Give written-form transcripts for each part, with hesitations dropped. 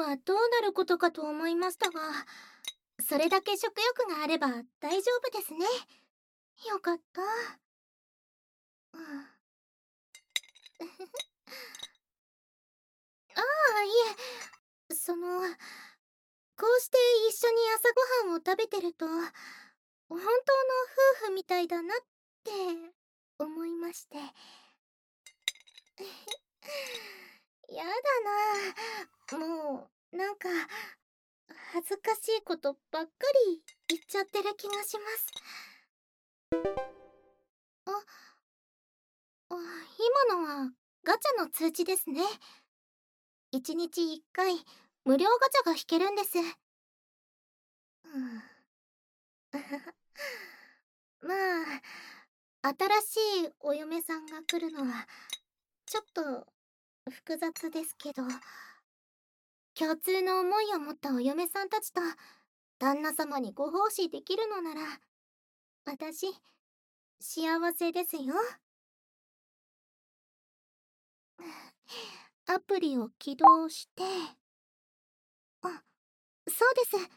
はどうなることかと思いましたが、それだけ食欲があれば大丈夫ですね。よかった。うん、ああ、いえ、こうして一緒に朝ごはんを食べてると、本当の夫婦みたいだなって思いまして。やだな。もう、恥ずかしいことばっかり言っちゃってる気がします。あ、今のはガチャの通知ですね。1日1回無料ガチャが引けるんです。うん、まあ、新しいお嫁さんが来るのはちょっと複雑ですけど、共通の思いを持ったお嫁さんたちと旦那様にご奉仕できるのなら、私、幸せですよ。アプリを起動して、あ、そうです。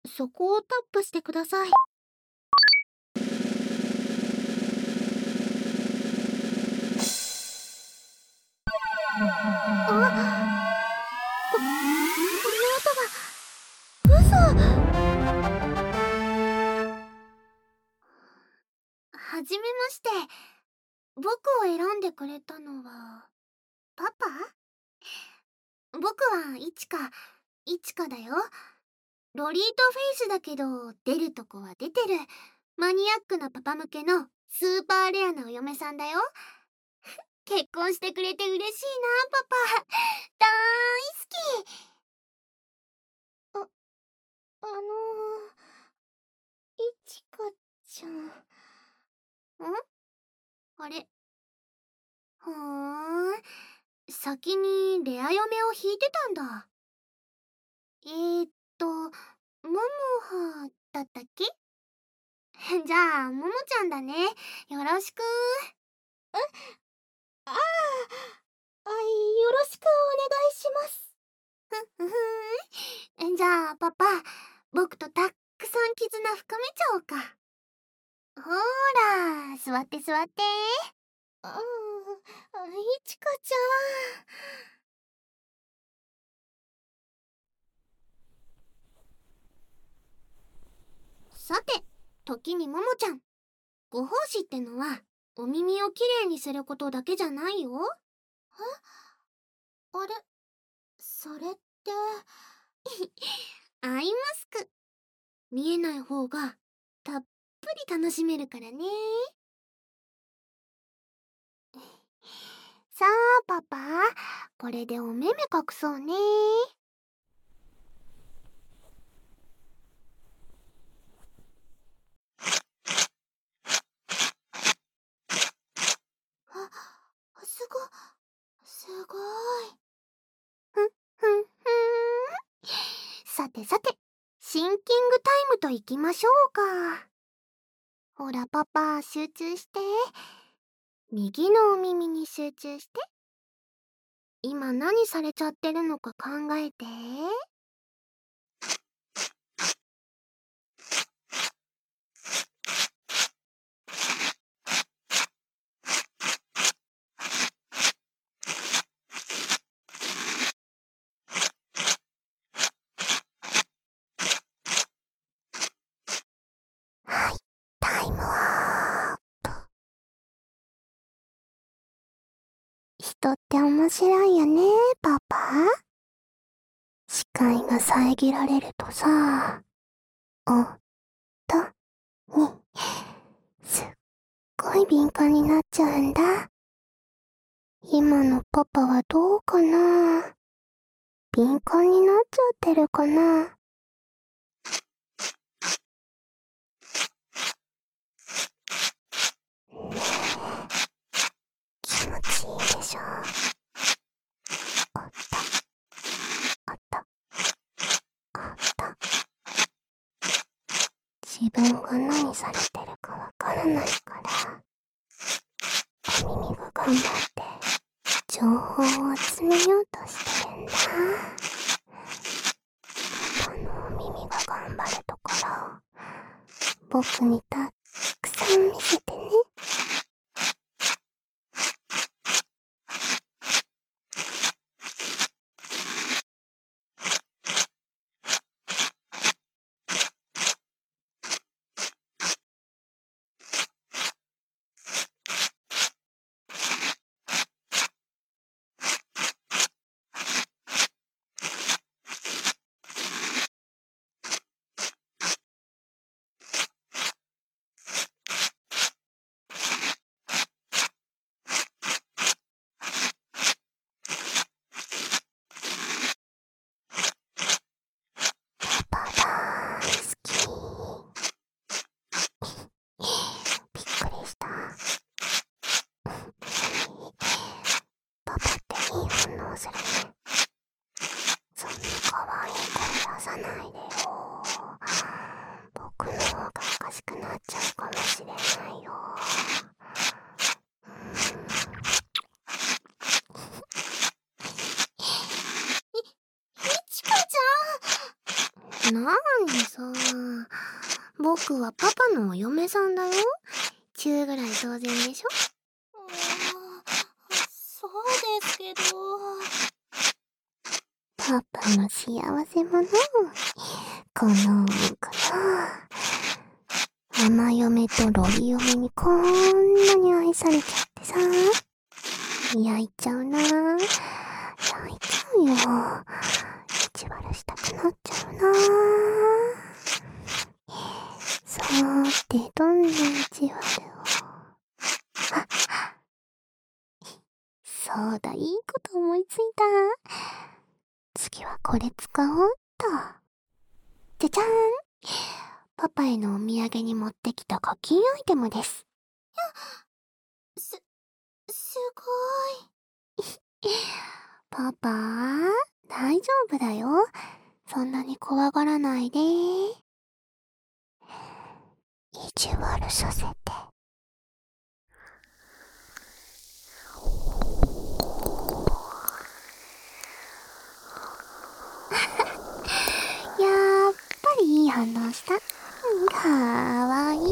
そこをタップしてください。あ、この音が、はじめまして。僕を選んでくれたのは、パパ？僕はいちかだよ。ロリートフェイスだけど、出るとこは出てる。マニアックなパパ向けのスーパーレアなお嫁さんだよ。結婚してくれて嬉しいな、パパ。大好き。あ、あのいちかちゃん。あれ、ふーん。先にレア嫁を引いてたんだ。えーっと、ももはだったっけ？じゃあ、ももちゃんだね。よろしく。あよろしくお願いします。ふふん。じゃあ、パパ、僕とたっくさん絆深めちゃおうか。ほーら、座って座って。あいちかちゃん。さて、時にももちゃん。ご奉仕ってのは、お耳をきれいにすることだけじゃないよ。あれ、それって。アイマスク。見えない方が、たっぷり楽しめるからね。さあ、パパ。これでお目目隠そうね。すご、すごい。ふん。さてさて、シンキングタイムといきましょうか。ほらパパ、集中して。右のお耳に集中して。今何されちゃってるのか考えて。はい、タイムアップ。人って面白いよね、パパ。視界が遮られるとさ、音にすっごい敏感になっちゃうんだ。今のパパはどうかな？敏感になっちゃってるかな？気持ちいいでしょ。おっと、おっと、おっと。自分が何されてるかわからないから、お耳が頑張って情報を集めようとしてるんだ。 僕にたくさん見せてね。パパ大好き。びっくりした。パパっていい反応するね。そんな可愛い声出さないでよ。僕の方がおかしくなっちゃうかもしれないよ。いちかちゃん。なーにさ、僕はパパのお嫁さんだよ。ちゅうぐらい当然でしょ。そうですけど。パパの幸せ者。この甘嫁とロリ嫁にこんなに愛されちゃってさ。焼いちゃうな。焼いちゃうよ。意地悪したくなっちゃうな。そうってどんな意地悪を。そうだ、いいこと思いついた。次はこれ使おうっと。じゃじゃーん。パパへのお土産に持ってきた課金アイテムです。すごい。パパ、大丈夫だよ。そんなに怖がらないで。意地悪させて。やっぱりいい反応した。かわいい。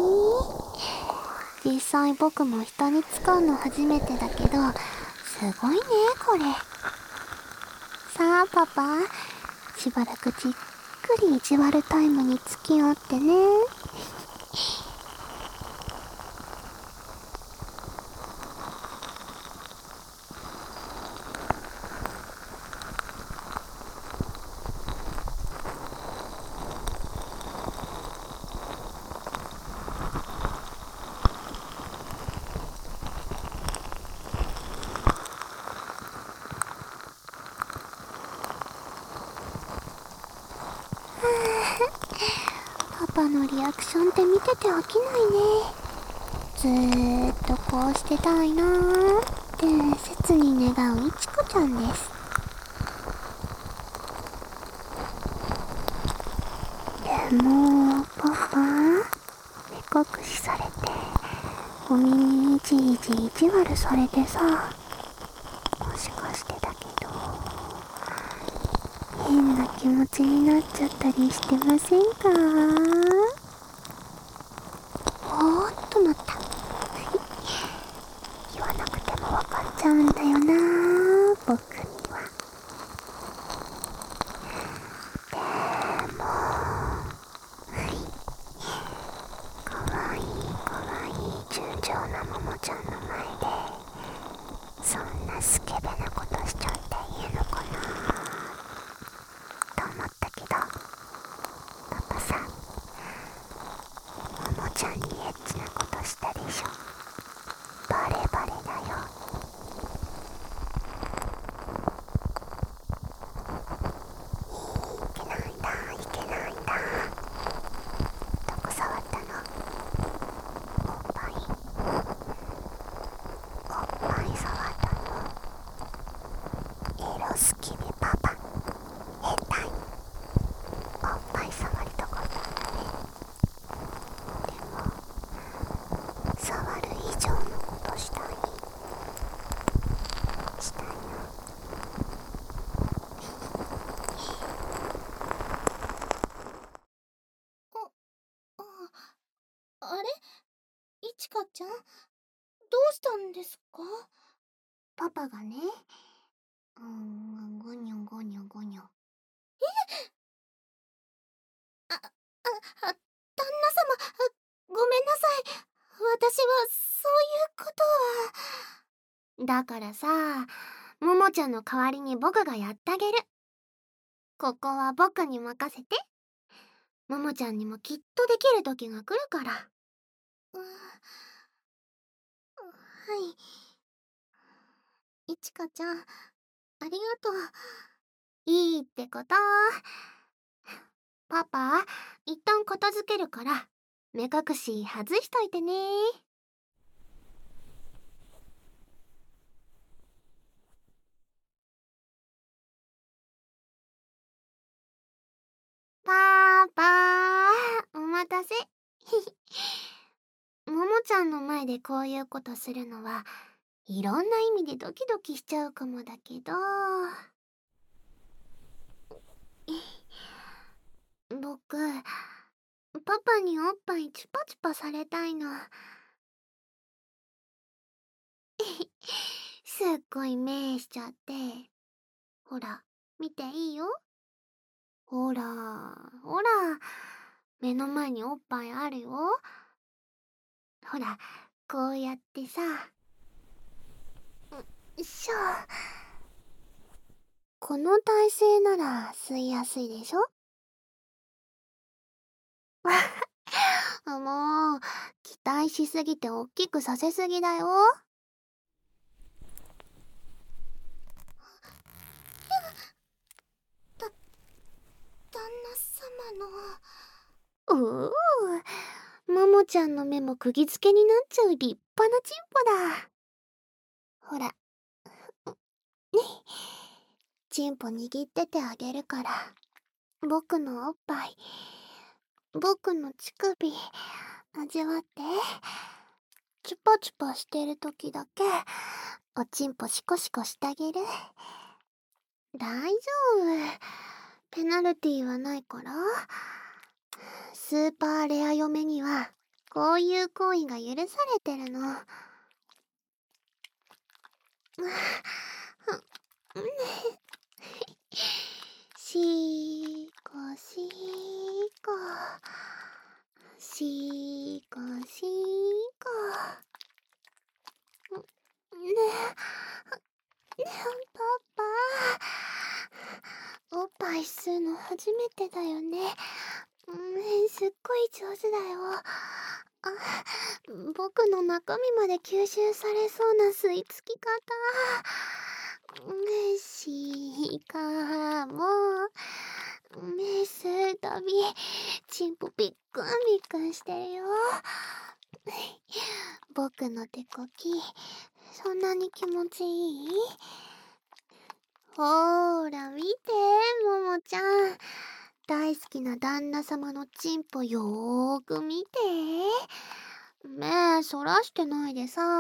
実際僕も人に使うの初めてだけど、すごいね、これ。さあ、パパ。しばらくじっくり意地悪タイムに付き合ってね。パパのリアクションって見てて飽きないね。ずーっとこうしてたいなーって切に願ういちこちゃんです。でも、パパ、目隠しされて、お耳にいちいち意地悪されてさ、もしかしてだけど、変な気持ちになっちゃったりしてませんか？おーっとなった。言わなくてもわかっちゃうんだよなー、僕には。でも、かわいい純情なももちゃんの前で、そんなスケベなことしちゃっていいのかなと思ったけど、パパさ、ももちゃんにエッチなことしたでしょ。バレバレだよ。いけないんだ。どこ触ったの？おっぱい。 いちかちゃん、どうしたんですか？パパがね、ゴニョゴニョゴニョ。あ、旦那様、ごめんなさい。私は、そういうことは。だからさ、ももちゃんの代わりに僕がやってあげる。ここは僕に任せて。ももちゃんにもきっとできる時が来るから。はい。いちかちゃん、ありがとう。いいってこと。パパ、一旦片付けるから、目隠し外しといてね。パパ、お待たせ。ももちゃんの前でこういうことするのはいろんな意味でドキドキしちゃうかもだけど、僕、パパにおっぱいチュパチュパされたいの。すっごい目しちゃって。ほら、見ていいよ。ほら、ほら、目の前におっぱいあるよ。ほら、こうやってさ。よいしょ。この体勢なら吸いやすいでしょ。もう、期待しすぎておっきくさせすぎだよ。旦那様の。ももちゃんの目も釘付けになっちゃう立派なチンポだ。ほら、ね、チンポ握っててあげるから。僕のおっぱい、僕の乳首、味わって。チュパチュパしてる時だけ、おちんぽシコシコしてあげる。大丈夫。ペナルティーはないから。スーパーレア嫁には、こういう行為が許されてるの。しーこしーこ。しーこしーこ。ねえ、パパ。おっぱい吸うの初めてだよね。すっごい上手だよ。あ、僕の中身まで吸収されそうな吸い付き方。しかも、吸うたび、チンポビックンビックンしてるよ。僕の手こき、そんなに気持ちいい？ほーら見て、ももちゃん。大好きな旦那様のチンポよーく見て。目そらしてないでさ。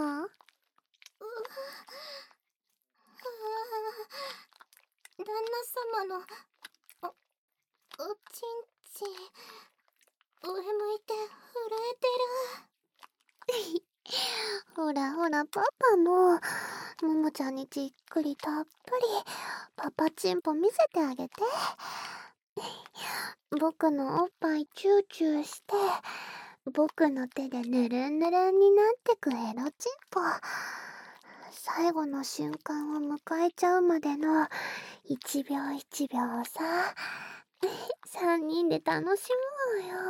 旦那様のおちんちん上向いて震えてる。ほらほら、パパもももちゃんにじっくりたっぷりパパチンポ見せてあげて。僕のおっぱいチューチューして、僕の手でぬるんぬるんになってくエロチンポ。最後の瞬間を迎えちゃうまでの1秒1秒さ、3人で楽しもうよ。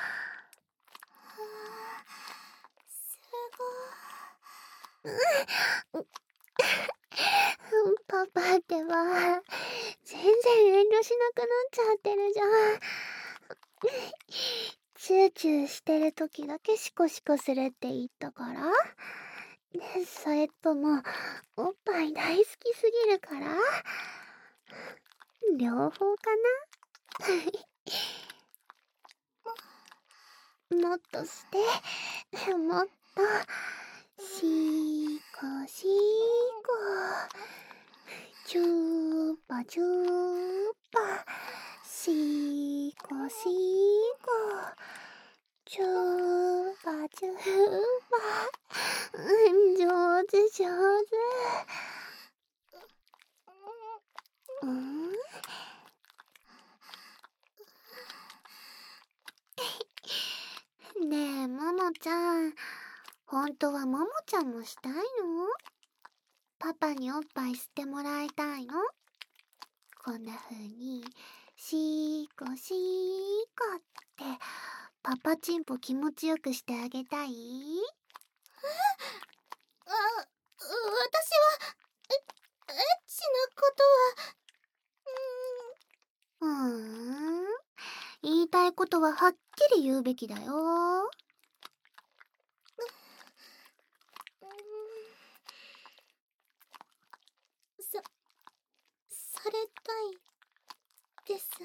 すごい。パパってば、全然遠慮しなくなっちゃってるじゃん。チューチューしてる時だけシコシコするって言ったから？それとも、おっぱい大好きすぎるから？両方かな。もっとして、もっと、シーコシーコ。チューパチューパ。シーコシーコ。チューパチュー上手上手。ねえ、ももちゃん。本当はももちゃんもしたいの？パパにおっぱい吸ってもらいたいの？こんな風に、シーコシーコって、パパチンポ気持ちよくしてあげたい？私は、エッチなことは、言いたいことははっきり言うべきだよ。されたいです。旦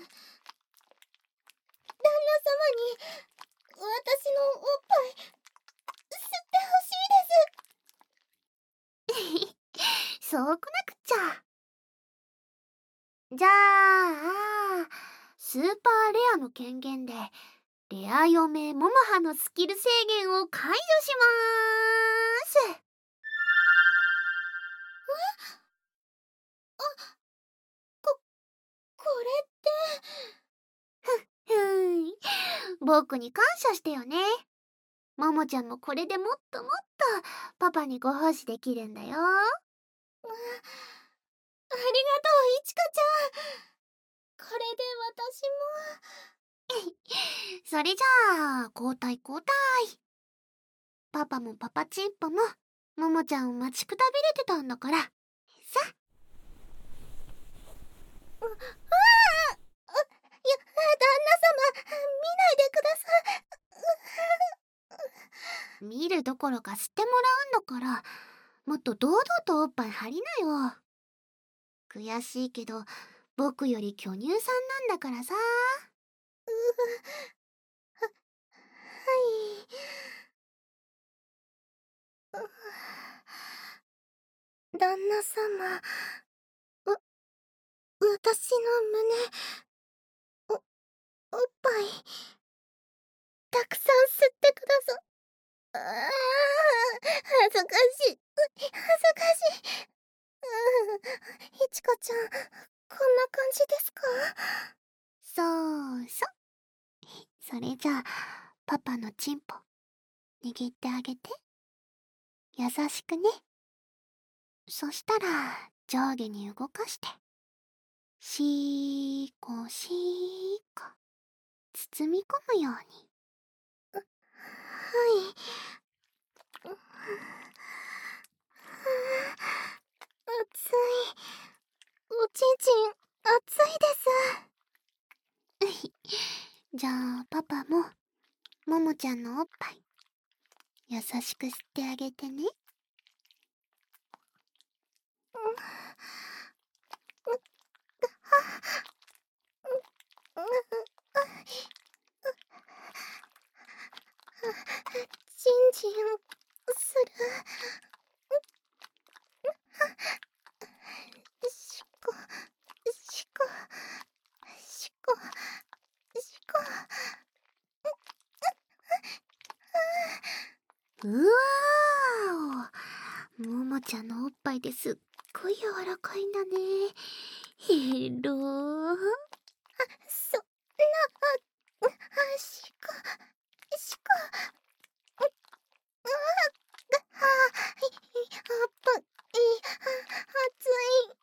那様に私のおっぱい吸ってほしいです。そうこなくっちゃ。じゃあ、スーパーレアの権限でレア嫁ももはのスキル制限を解除しまーす。これって。僕に感謝してよね。ももちゃんもこれでもっともっとパパにご奉仕できるんだよ。ありがとう、いちかちゃん。これで私も。それじゃあ、交代交代。パパもパパチンポもももちゃんを待ちくたびれてたんだから。さあ。旦那様、見ないでください。見るどころか吸ってもらうんだから、もっと堂々とおっぱい張りなよ。悔しいけど、僕より巨乳さんなんだからさ。はい。旦那様、私の胸、おっぱい、たくさん吸ってくださ。恥ずかしい。恥ずかしい。いちかちゃん、こんな感じですか？そうそう。それじゃあ、パパのチンポ、握ってあげて。優しくね。そしたら、上下に動かして。シーコシーコ。包み込むように。はい。熱い。おちんちん、熱いです。じゃあ、パパも、ももちゃんのおっぱい、優しく吸ってあげてね。チンチンする。しこしこしこしこ。うわーお、ももちゃんのおっぱいですっごい柔らかいんだね。へろー。そんな、しこしこ。あっぱい、熱い。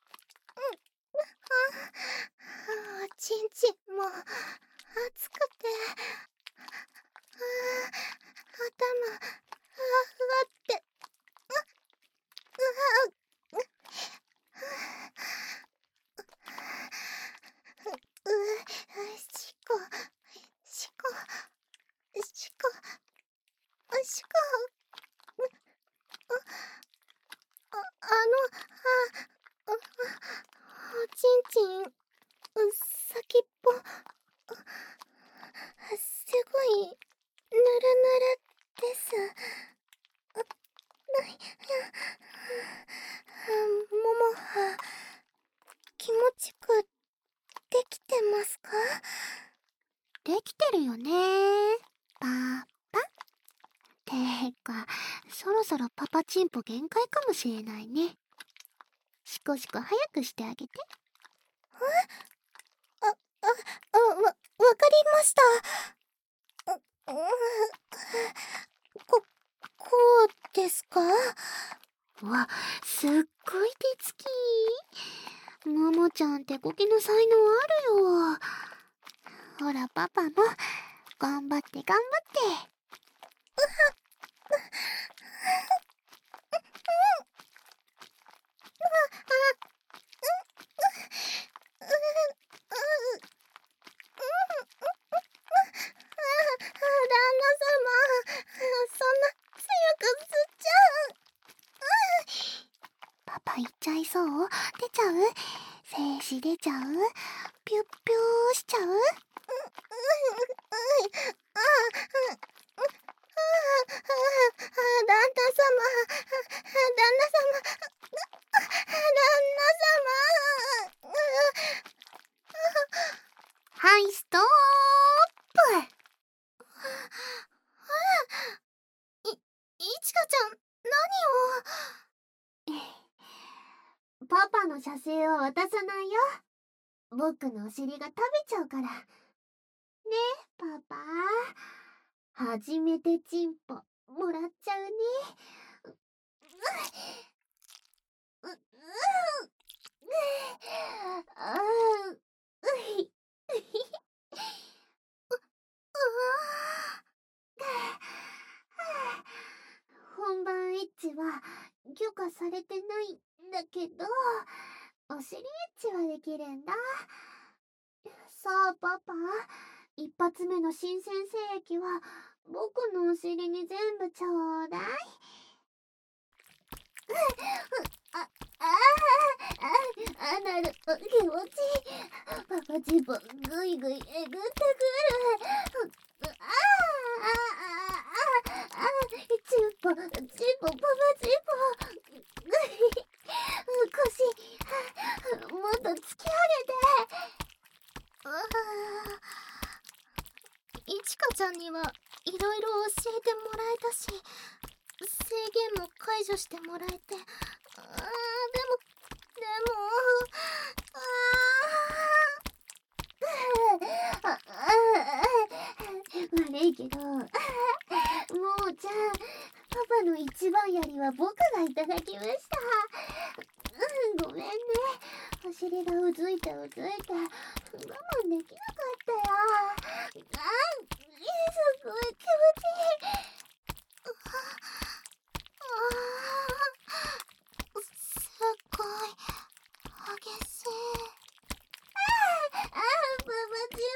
ちんちんも熱くて、頭、ふわふわって、しこ、しこ、しこ、しこ、おちんちん、先っぽ、すごい、ぬるぬるです。ももは、気持ちくできてますか？できてるよね。パパ。てか、そろそろパパチンポ限界かもしれないね。しこしこ早くしてあげて。わかりました。う、うこ、こうですか？わ、すっごい手つき。ももちゃん手こきの才能あるよ。ほら、パパも、頑張って頑張って。旦那様、そんな強く吸っちゃう。パパ行っちゃいそう？出ちゃう？精子出ちゃう？ピュッピューしちゃう？旦那様、はい、ストップ。いちかちゃん、何を。パパの写真は渡さないよ。僕のお尻が食べちゃうから。ね、パパ。初めてチンポ、もらっちゃうね。う、う、う、あー、うひ、本番エッチは許可されてないんだけど、お尻エッチはできるんだ。さあパパ、一発目の新鮮精液は僕のお尻に全部ちょうだい。あ、アナル、気持ちいい。パパチンポ、ぐいぐいえぐってくる。チンポ、パパチンポ。腰、もっと突き上げて。いちかちゃんにはいろいろ教えてもらえたし、制限も解除してもらえて、でも、悪いけど、ももちゃん、パパの一番やりは僕がいただきました。ごめんね。お尻がうずいた。我慢できなかったよ。すごい気持ちいい。すっごい激しい。パパチ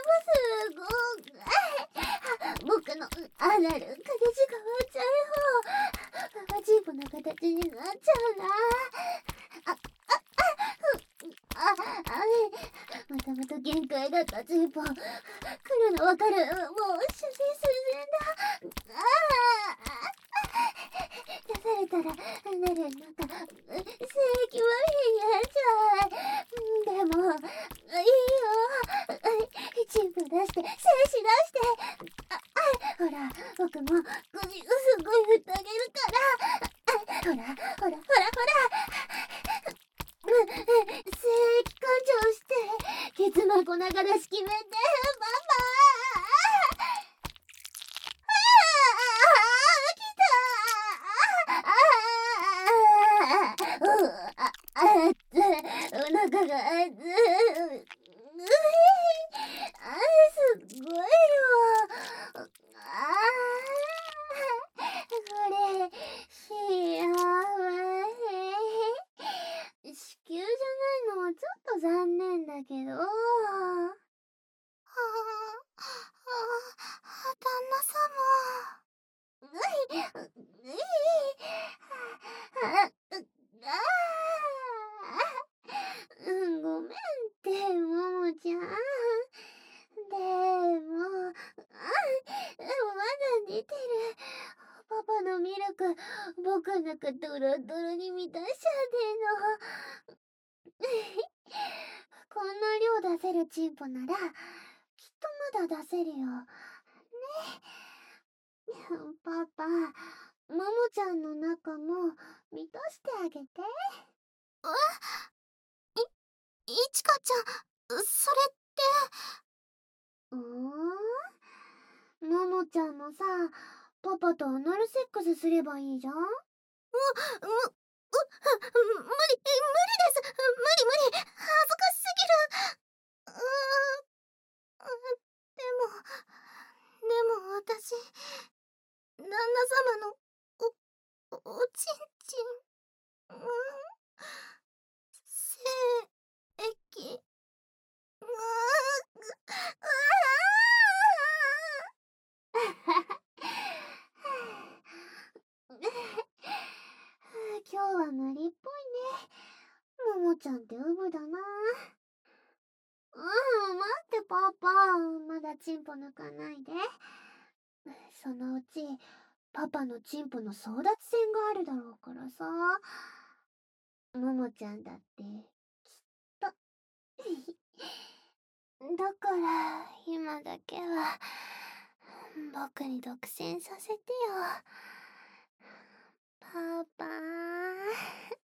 ンポすごい。僕のアナル、形が割っちゃうよ。パパチンポの形になっちゃうな。もともと限界だったチンポ。来るのわかる。もう、主人寸前だ。出されたら、アナルの中、精液まみれになっちゃう。でも、いいよ。チンポ出して、精子出して。ほら、僕も、口すごい振ってあげるから。ほら。精液感情して、ケツまこ流し決めて、パパ。お腹が熱い。すごいよ。これ、幸せ。子宮じゃないのはちょっと残念だけど。旦那様。ごめんって、ももちゃん。でも、まだ出てる。パパのミルク、僕の中ドロドロに満たしちゃってんの。こんな量出せるチンポなら、きっとまだ出せるよ。ね。パパ、もちゃんの中も満たしてあげて。いちかちゃん、それって。ももちゃんもさ、パパとアナルセックスすればいいじゃん。無理、無理です。無理、恥ずかしすぎる。でも私、旦那様の、おちんちん、精液、今日は無理っぽいね。ももちゃんってウブだな。待ってパパ、まだチンポ抜かないで。そのうちパパのチンポの争奪戦があるだろうからさ。ももちゃんだってきっと。だから今だけは僕に独占させてよ、パパ。